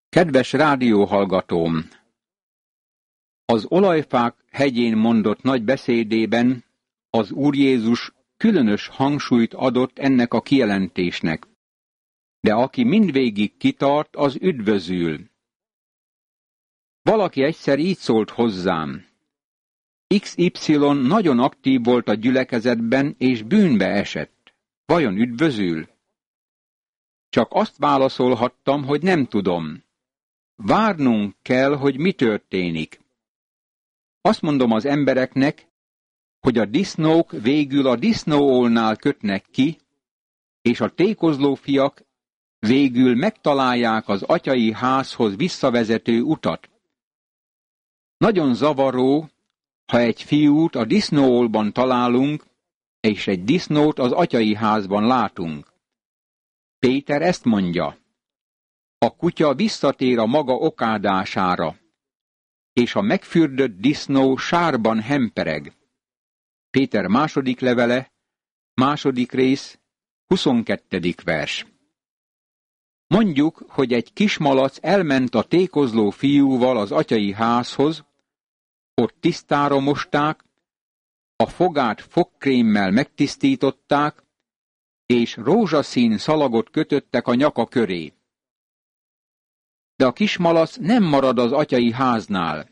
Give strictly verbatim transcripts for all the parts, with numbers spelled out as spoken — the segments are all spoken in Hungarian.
Kedves rádióhallgatóm! Az olajfák hegyén mondott nagy beszédében az Úr Jézus különös hangsúlyt adott ennek a kijelentésnek. De aki mindvégig kitart, az üdvözül. Valaki egyszer így szólt hozzám. iksz ipszilon nagyon aktív volt a gyülekezetben, és bűnbe esett. Vajon üdvözül? Csak azt válaszolhattam, hogy nem tudom. Várnunk kell, hogy mi történik. Azt mondom az embereknek, hogy a disznók végül a disznóólnál kötnek ki, és a tékozló fiak végül megtalálják az atyai házhoz visszavezető utat. Nagyon zavaró, ha egy fiút a disznóólban találunk, és egy disznót az atyai házban látunk. Péter ezt mondja. A kutya visszatér a maga okádására, és a megfürdött disznó sárban hempereg. Péter második levele, második rész, huszonkettedik vers. Mondjuk, hogy egy kismalac elment a tékozló fiúval az atyai házhoz, ott tisztára mosták, a fogát fogkrémmel megtisztították, és rózsaszín szalagot kötöttek a nyaka köré. De a kismalac nem marad az atyai háznál.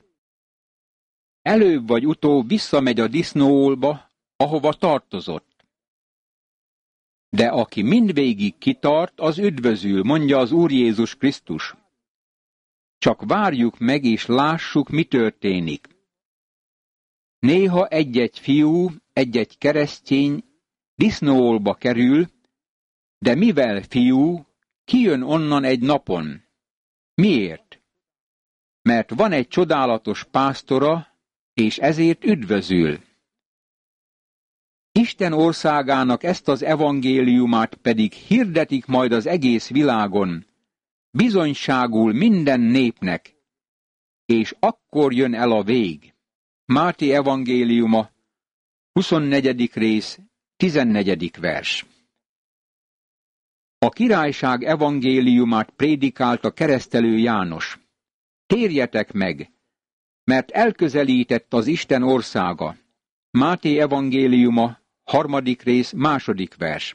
Előbb vagy utóbb visszamegy a disznóólba, ahova tartozott. De aki mindvégig kitart, az üdvözül, mondja az Úr Jézus Krisztus. Csak várjuk meg és lássuk, mi történik. Néha egy-egy fiú, egy-egy keresztény disznóólba kerül, de mivel fiú, kijön onnan egy napon. Miért? Mert van egy csodálatos pásztora, és ezért üdvözül. Isten országának ezt az evangéliumát pedig hirdetik majd az egész világon, bizonyságul minden népnek, és akkor jön el a vég. Máté evangéliuma, huszonnegyedik rész, tizennegyedik vers. A királyság evangéliumát prédikálta keresztelő János. Térjetek meg, mert elközelített az Isten országa. Máté evangéliuma, harmadik rész, második vers.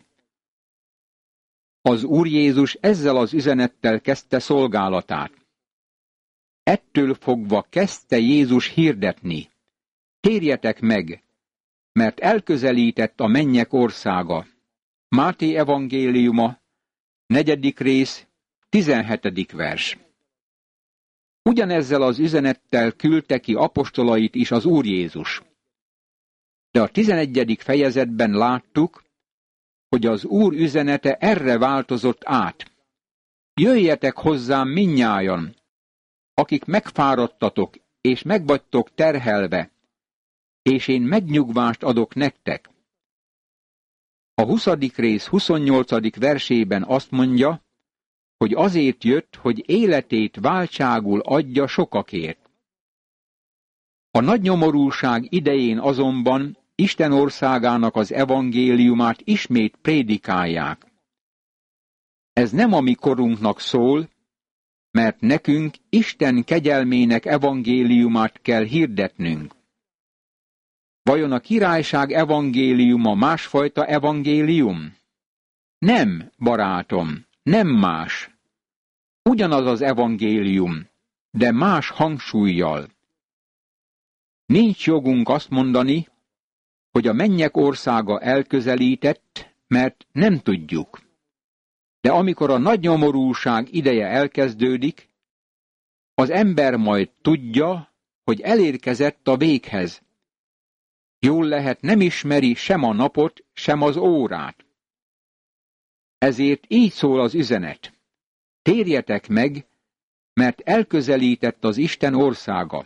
Az Úr Jézus ezzel az üzenettel kezdte szolgálatát. Ettől fogva kezdte Jézus hirdetni. Térjetek meg, mert elközelített a mennyek országa. Máté evangéliuma, negyedik rész, tizenhetedik vers. Ugyanezzel az üzenettel küldte ki apostolait is az Úr Jézus. De a tizenegyedik fejezetben láttuk, hogy az Úr üzenete erre változott át. Jöjjetek hozzám mindnyájan, akik megfáradtatok és megvagytok terhelve, és én megnyugvást adok nektek. A huszadik rész huszonnyolcadik versében azt mondja, hogy azért jött, hogy életét váltságul adja sokakért. A nagy nyomorúság idején azonban Isten országának az evangéliumát ismét prédikálják. Ez nem a mi korunknak szól, mert nekünk Isten kegyelmének evangéliumát kell hirdetnünk. Vajon a királyság evangéliuma másfajta evangélium? Nem, barátom, nem más. Ugyanaz az evangélium, de más hangsúllyal. Nincs jogunk azt mondani, hogy a mennyek országa elközelített, mert nem tudjuk. De amikor a nagy nyomorúság ideje elkezdődik, az ember majd tudja, hogy elérkezett a véghez. Jól lehet, nem ismeri sem a napot, sem az órát. Ezért így szól az üzenet. Térjetek meg, mert elközelített az Isten országa.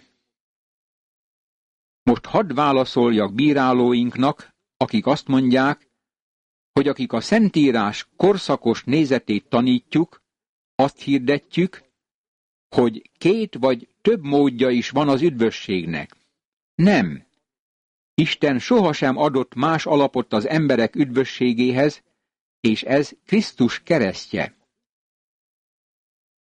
Most hadd válaszoljak bírálóinknak, akik azt mondják, hogy akik a Szentírás korszakos nézetét tanítjuk, azt hirdetjük, hogy két vagy több módja is van az üdvösségnek. Nem. Isten sohasem adott más alapot az emberek üdvösségéhez, és ez Krisztus keresztje.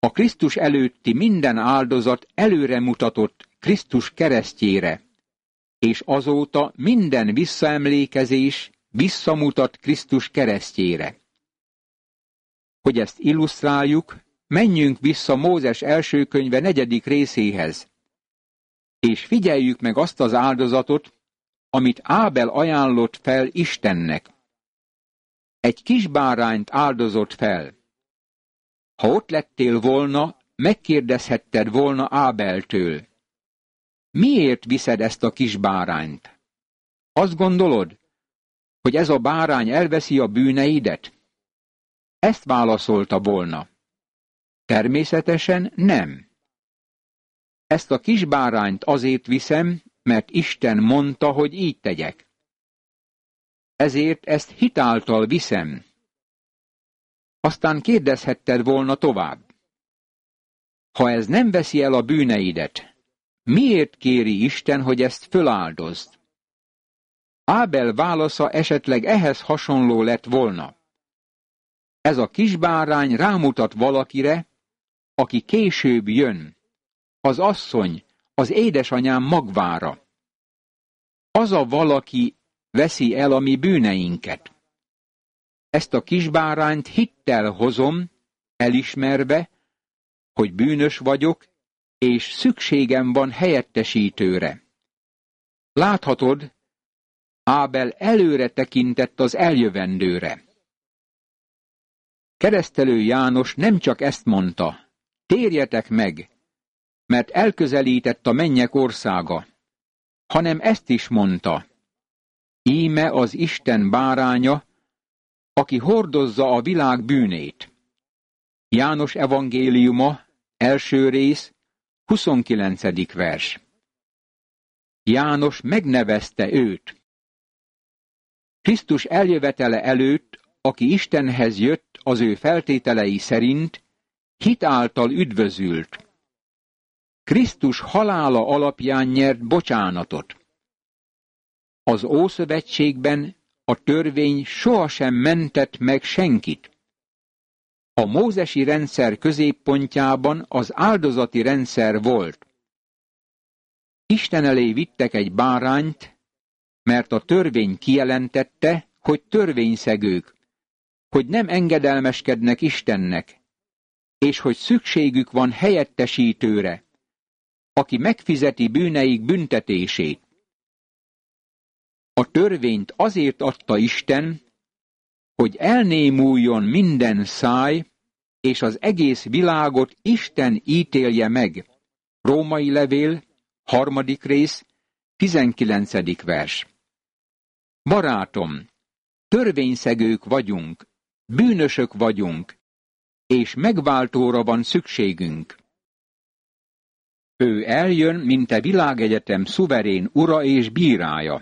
A Krisztus előtti minden áldozat előre mutatott Krisztus keresztjére, és azóta minden visszaemlékezés visszamutat Krisztus keresztjére. Hogy ezt illusztráljuk, menjünk vissza Mózes első könyve negyedik részéhez, és figyeljük meg azt az áldozatot, amit Ábel ajánlott fel Istennek. Egy kis bárányt áldozott fel. Ha ott lettél volna, megkérdezhetted volna Ábeltől: miért viszed ezt a kis bárányt? Azt gondolod, hogy ez a bárány elveszi a bűneidet? Ezt válaszolta volna: természetesen nem. Ezt a kis bárányt azért viszem, mert Isten mondta, hogy így tegyek. Ezért ezt hitáltal viszem. Aztán kérdezhetted volna tovább: ha ez nem veszi el a bűneidet, miért kéri Isten, hogy ezt föláldozd? Ábel válasza esetleg ehhez hasonló lett volna: ez a kis bárány rámutat valakire, aki később jön, az asszony, az édesanyám magvára. Az a valaki veszi el a mi bűneinket. Ezt a kis bárányt hittel hozom, elismerve, hogy bűnös vagyok, és szükségem van helyettesítőre. Láthatod, Ábel előre tekintett az eljövendőre. Keresztelő János nem csak ezt mondta: térjetek meg, mert elközelített a mennyek országa, hanem ezt is mondta: íme az Isten báránya, aki hordozza a világ bűnét. János evangéliuma, első rész, huszonkilencedik vers. János megnevezte őt. Krisztus eljövetele előtt, aki Istenhez jött az ő feltételei szerint, hit által üdvözült. Krisztus halála alapján nyert bocsánatot. Az Ószövetségben a törvény sohasem mentett meg senkit. A mózesi rendszer középpontjában az áldozati rendszer volt. Isten elé vittek egy bárányt, mert a törvény kijelentette, hogy törvényszegők, hogy nem engedelmeskednek Istennek, és hogy szükségük van helyettesítőre, aki megfizeti bűneik büntetését. A törvényt azért adta Isten, hogy elnémuljon minden száj, és az egész világot Isten ítélje meg. Római levél, harmadik rész, tizenkilencedik vers. Barátom, törvényszegők vagyunk, bűnösök vagyunk, és megváltóra van szükségünk. Ő eljön, mint a világegyetem szuverén ura és bírája.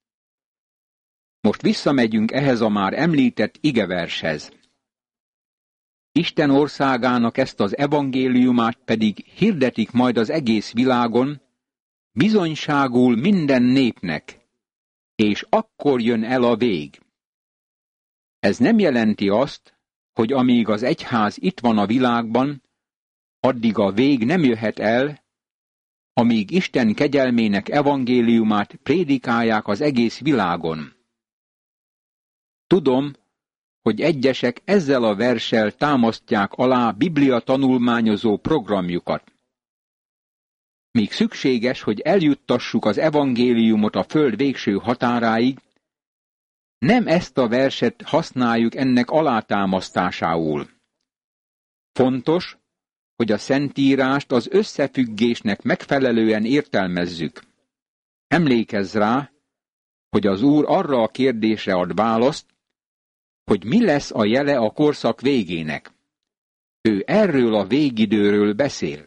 Most visszamegyünk ehhez a már említett igevershez. Isten országának ezt az evangéliumát pedig hirdetik majd az egész világon, bizonyságul minden népnek, és akkor jön el a vég. Ez nem jelenti azt, hogy amíg az egyház itt van a világban, addig a vég nem jöhet el, amíg Isten kegyelmének evangéliumát prédikálják az egész világon. Tudom, hogy egyesek ezzel a verssel támasztják alá Biblia tanulmányozó programjukat. Míg szükséges, hogy eljuttassuk az evangéliumot a föld végső határáig, nem ezt a verset használjuk ennek alátámasztásául. Fontos, hogy a Szentírást az összefüggésnek megfelelően értelmezzük. Emlékezz rá, hogy az Úr arra a kérdésre ad választ, hogy mi lesz a jele a korszak végének. Ő erről a végidőről beszél.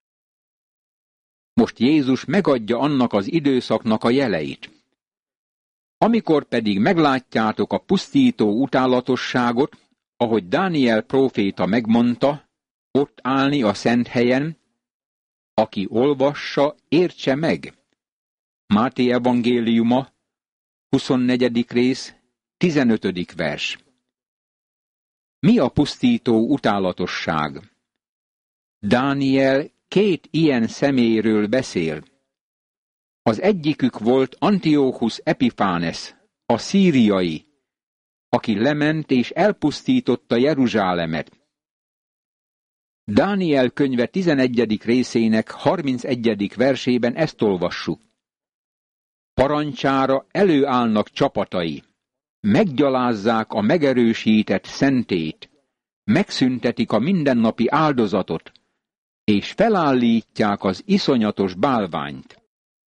Most Jézus megadja annak az időszaknak a jeleit. Amikor pedig meglátjátok a pusztító utálatosságot, ahogy Dániel próféta megmondta, ott állni a szent helyen, aki olvassa, értse meg. Máté evangéliuma, huszonnegyedik rész, tizenötödik vers. Mi a pusztító utálatosság? Dániel két ilyen személyről beszél. Az egyikük volt Antiochus Epiphanes, a szíriai, aki lement és elpusztította Jeruzsálemet. Dániel könyve tizenegyedik részének harmincegyedik versében ezt olvassuk. Parancsára előállnak csapatai, meggyalázzák a megerősített szentét, megszüntetik a mindennapi áldozatot, és felállítják az iszonyatos bálványt.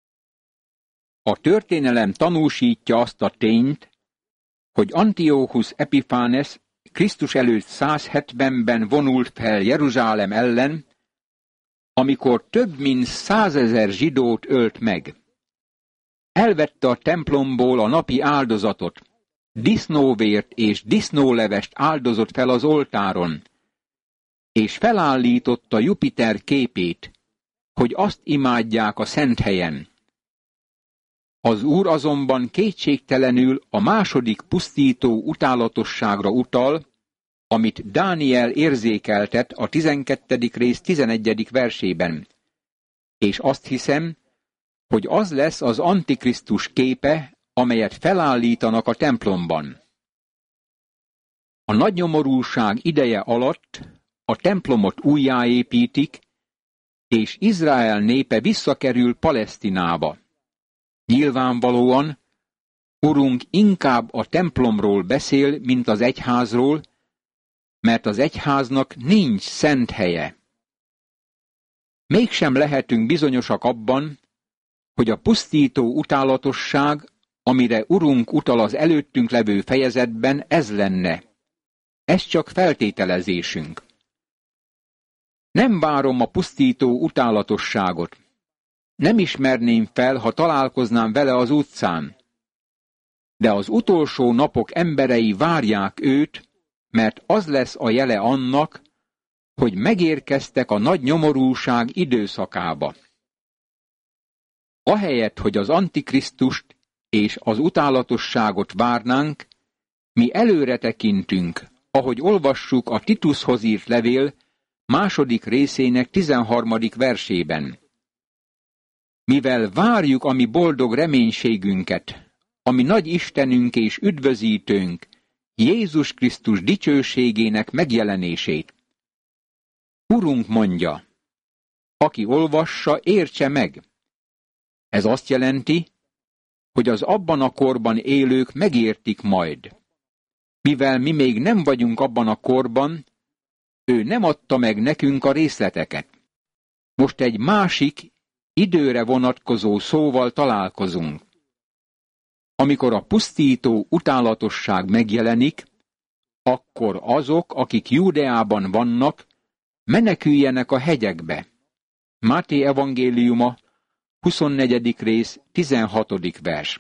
A történelem tanúsítja azt a tényt, hogy Antiochus Epiphanes Krisztus előtt száz hetvenben vonult fel Jeruzsálem ellen, amikor több mint százezer zsidót ölt meg. Elvette a templomból a napi áldozatot, disznóvért és disznólevest áldozott fel az oltáron, és felállította Jupiter képét, hogy azt imádják a szent helyen. Az Úr azonban kétségtelenül a második pusztító utálatosságra utal, amit Dániel érzékeltet a tizenkettedik rész tizenegyedik versében. És azt hiszem, hogy az lesz az Antikrisztus képe, amelyet felállítanak a templomban. A nagynyomorúság ideje alatt a templomot újjáépítik, és Izrael népe visszakerül Palesztinába. Nyilvánvalóan Urunk inkább a templomról beszél, mint az egyházról, mert az egyháznak nincs szent helye. Mégsem lehetünk bizonyosak abban, hogy a pusztító utálatosság, amire Urunk utal az előttünk levő fejezetben, ez lenne. Ez csak feltételezésünk. Nem várom a pusztító utálatosságot. Nem ismerném fel, ha találkoznám vele az utcán. De az utolsó napok emberei várják őt, mert az lesz a jele annak, hogy megérkeztek a nagy nyomorúság időszakába. Ahelyett, hogy az Antikrisztust és az utálatosságot várnánk, mi előre tekintünk, ahogy olvassuk a Titushoz írt levél második részének tizenharmadik versében. Mivel várjuk a mi boldog reménységünket, ami nagy Istenünk és üdvözítőnk, Jézus Krisztus dicsőségének megjelenését. Urunk mondja, aki olvassa, értse meg. Ez azt jelenti, hogy az abban a korban élők megértik majd. Mivel mi még nem vagyunk abban a korban, ő nem adta meg nekünk a részleteket. Most egy másik, időre vonatkozó szóval találkozunk. Amikor a pusztító utálatosság megjelenik, akkor azok, akik Júdeában vannak, meneküljenek a hegyekbe. Máté evangéliuma, huszonnegyedik rész, tizenhatodik vers.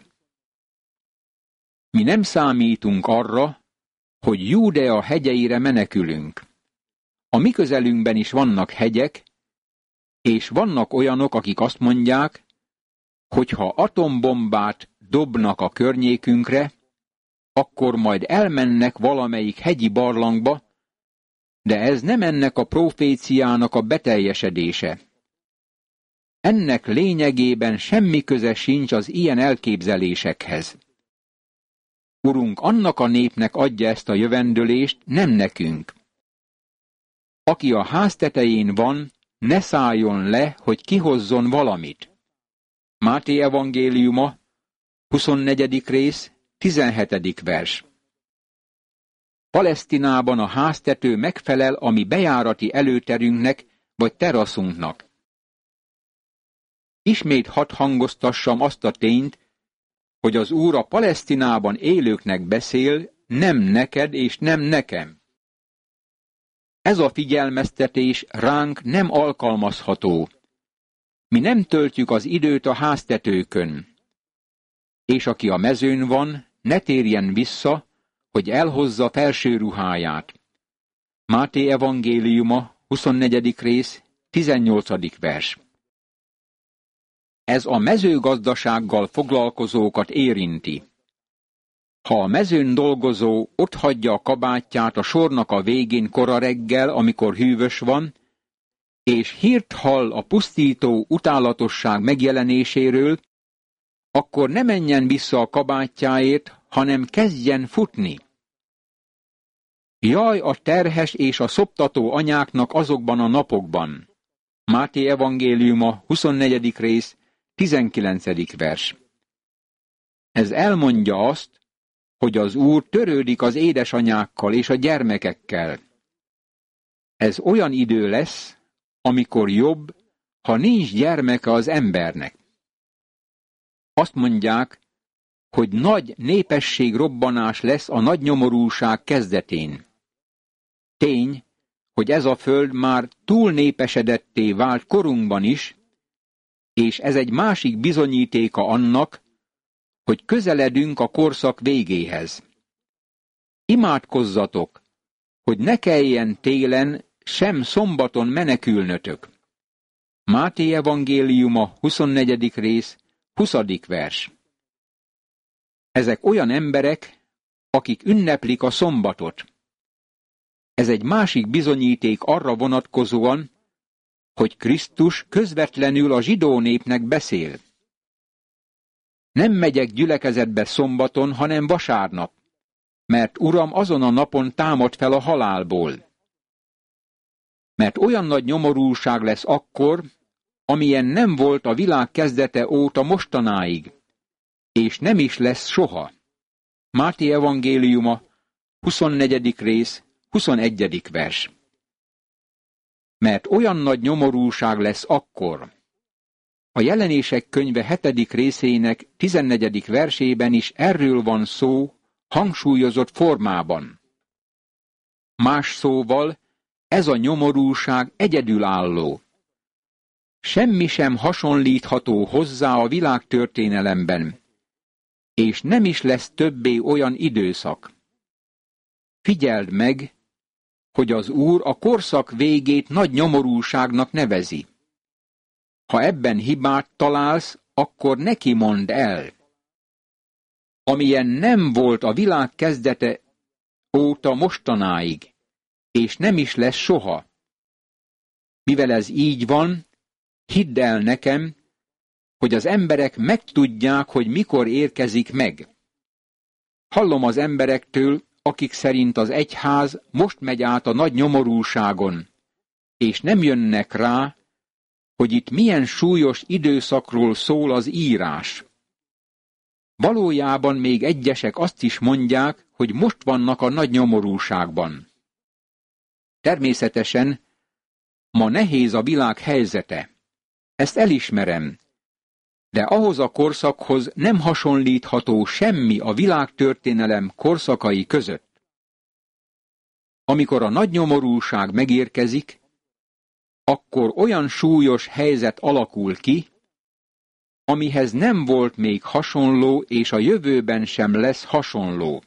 Mi nem számítunk arra, hogy Júdea hegyeire menekülünk. A mi közelünkben is vannak hegyek, és vannak olyanok, akik azt mondják, hogy ha atombombát dobnak a környékünkre, akkor majd elmennek valamelyik hegyi barlangba, de ez nem ennek a proféciának a beteljesedése. Ennek lényegében semmi köze sincs az ilyen elképzelésekhez. Urunk annak a népnek adja ezt a jövendőlést, nem nekünk. Aki a ház tetején van, ne szálljon le, hogy kihozzon valamit. Máté evangéliuma, huszonnegyedik rész, tizenhetedik vers. Palesztinában a háztető megfelel a mi bejárati előterünknek vagy teraszunknak. Ismét hadd hangoztassam azt a tényt, hogy az Úr a Palesztinában élőknek beszél, nem neked és nem nekem. Ez a figyelmeztetés ránk nem alkalmazható. Mi nem töltjük az időt a háztetőkön. És aki a mezőn van, ne térjen vissza, hogy elhozza felső ruháját. Máté evangéliuma, huszonnegyedik rész, tizennyolcadik vers. Ez a mezőgazdasággal foglalkozókat érinti. Ha a mezőn dolgozó otthagyja a kabátját a sornak a végén kora reggel, amikor hűvös van, és hírt hall a pusztító utálatosság megjelenéséről, akkor ne menjen vissza a kabátjáért, hanem kezdjen futni. Jaj a terhes és a szoptató anyáknak azokban a napokban. Máté evangéliuma, huszonnegyedik rész, tizenkilencedik vers. Ez elmondja azt, hogy az Úr törődik az édesanyákkal és a gyermekekkel. Ez olyan idő lesz, amikor jobb, ha nincs gyermeke az embernek. Azt mondják, hogy nagy népességrobbanás lesz a nagy nyomorúság kezdetén. Tény, hogy ez a föld már túl népesedetté vált korunkban is, és ez egy másik bizonyítéka annak, hogy közeledünk a korszak végéhez. Imádkozzatok, hogy ne kelljen télen sem szombaton menekülnötök. Máté evangéliuma, huszonnegyedik rész, huszadik vers. Ezek olyan emberek, akik ünneplik a szombatot. Ez egy másik bizonyíték arra vonatkozóan, hogy Krisztus közvetlenül a zsidó népnek beszél. Nem megyek gyülekezetbe szombaton, hanem vasárnap, mert Uram azon a napon támad fel a halálból. Mert olyan nagy nyomorúság lesz akkor, amilyen nem volt a világ kezdete óta mostanáig, és nem is lesz soha. Máté evangéliuma, huszonnegyedik rész, huszonegyedik vers. Mert olyan nagy nyomorúság lesz akkor. A Jelenések könyve hetedik részének tizennegyedik versében is erről van szó, hangsúlyozott formában. Más szóval, ez a nyomorúság egyedülálló. Semmi sem hasonlítható hozzá a világtörténelemben, és nem is lesz többé olyan időszak. Figyeld meg, hogy az Úr a korszak végét nagy nyomorúságnak nevezi. Ha ebben hibát találsz, akkor neki mondd el. Amilyen nem volt a világ kezdete óta mostanáig, és nem is lesz soha. Mivel ez így van, hidd el nekem, hogy az emberek megtudják, hogy mikor érkezik meg. Hallom az emberektől, akik szerint az egyház most megy át a nagy nyomorúságon, és nem jönnek rá, hogy itt milyen súlyos időszakról szól az írás. Valójában még egyesek azt is mondják, hogy most vannak a nagy nyomorúságban. Természetesen ma nehéz a világ helyzete. Ezt elismerem, de ahhoz a korszakhoz nem hasonlítható semmi a világtörténelem korszakai között. Amikor a nagy nyomorúság megérkezik, akkor olyan súlyos helyzet alakul ki, amihez nem volt még hasonló, és a jövőben sem lesz hasonló.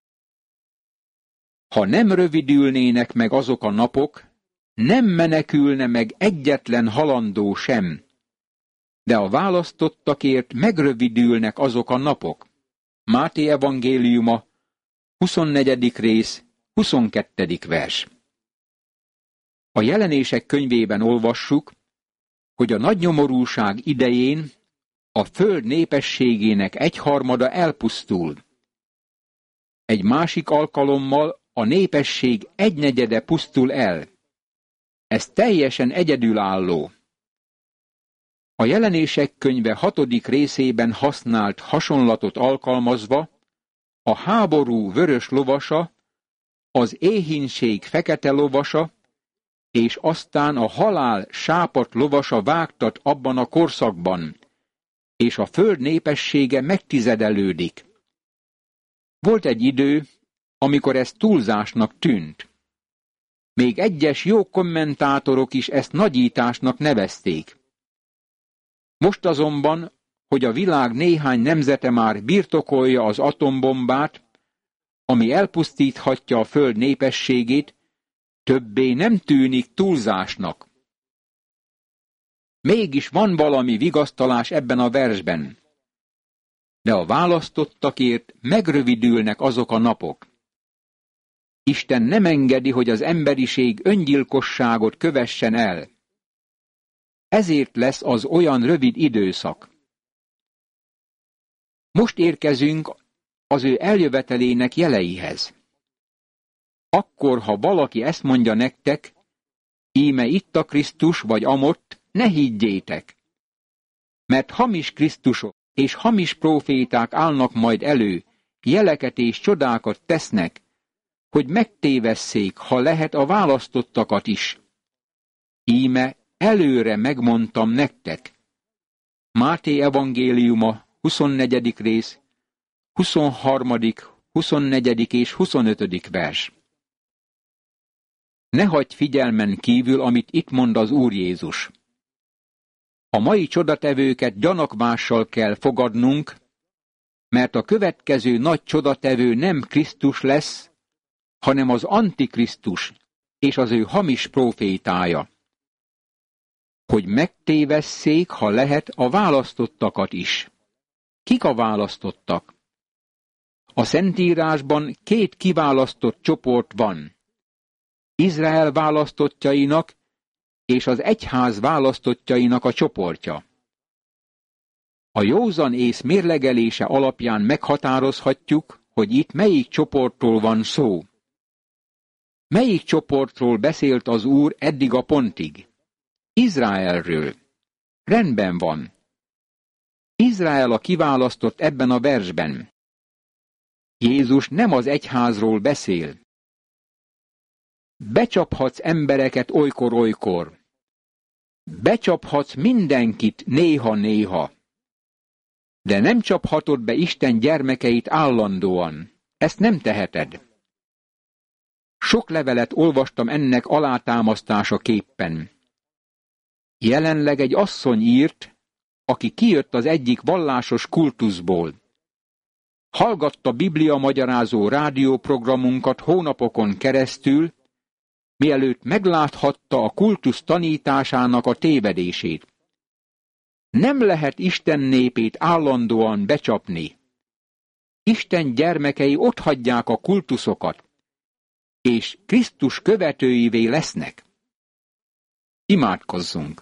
Ha nem rövidülnének meg azok a napok, nem menekülne meg egyetlen halandó sem, de a választottakért megrövidülnek azok a napok. Máté evangéliuma, huszonnegyedik rész, huszonkettedik vers. A Jelenések könyvében olvassuk, hogy a nagy nyomorúság idején a föld népességének egyharmada elpusztul. Egy másik alkalommal a népesség egynegyede pusztul el. Ez teljesen egyedülálló. A Jelenések könyve hatodik részében használt hasonlatot alkalmazva, a háború vörös lovasa, az éhínség fekete lovasa, és aztán a halál sápadt lovasa vágtat abban a korszakban, és a föld népessége megtizedelődik. Volt egy idő, amikor ez túlzásnak tűnt. Még egyes jó kommentátorok is ezt nagyításnak nevezték. Most azonban, hogy a világ néhány nemzete már birtokolja az atombombát, ami elpusztíthatja a föld népességét, többé nem tűnik túlzásnak. Mégis van valami vigasztalás ebben a versben. De a választottakért megrövidülnek azok a napok. Isten nem engedi, hogy az emberiség öngyilkosságot kövessen el. ezért lesz az olyan rövid időszak. Most érkezünk az ő eljövetelének jeleihez. Akkor, ha valaki ezt mondja nektek, íme itt a Krisztus vagy amott, ne higgyétek. Mert hamis Krisztusok és hamis próféták állnak majd elő, jeleket és csodákat tesznek, hogy megtévesszék, ha lehet a választottakat is. Íme előre megmondtam nektek. Máté evangéliuma, huszonnegyedik rész, huszonharmadik, huszonnegyedik és huszonötödik vers. Ne hagyj figyelmen kívül, amit itt mond az Úr Jézus. A mai csodatevőket gyanakvással kell fogadnunk, mert a következő nagy csodatevő nem Krisztus lesz, hanem az Antikrisztus és az ő hamis prófétája. Hogy megtévesszék, ha lehet, a választottakat is. Kik a választottak? A Szentírásban két kiválasztott csoport van. Izrael választottjainak és az egyház választottjainak a csoportja. A józan ész mérlegelése alapján meghatározhatjuk, hogy itt melyik csoportról van szó. Melyik csoportról beszélt az Úr eddig a pontig? Izraelről. Rendben van. Izrael a kiválasztott ebben a versben. Jézus nem az egyházról beszél. Becsaphatsz embereket olykor-olykor. Becsaphatsz mindenkit néha-néha. De nem csaphatod be Isten gyermekeit állandóan. Ezt nem teheted. Sok levelet olvastam ennek alátámasztásaképpen. Jelenleg egy asszony írt, aki kijött az egyik vallásos kultuszból. Hallgatta Biblia magyarázó rádióprogramunkat hónapokon keresztül, mielőtt megláthatta a kultusz tanításának a tévedését. Nem lehet Isten népét állandóan becsapni. Isten gyermekei otthagyják a kultuszokat, és Krisztus követőivé lesznek. Imádkozzunk!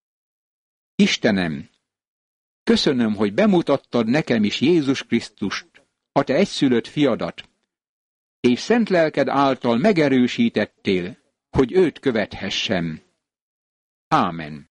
Istenem, köszönöm, hogy bemutattad nekem is Jézus Krisztust, a te egyszülött fiadat, és szent lelked által megerősítettél, hogy őt követhessem. Ámen.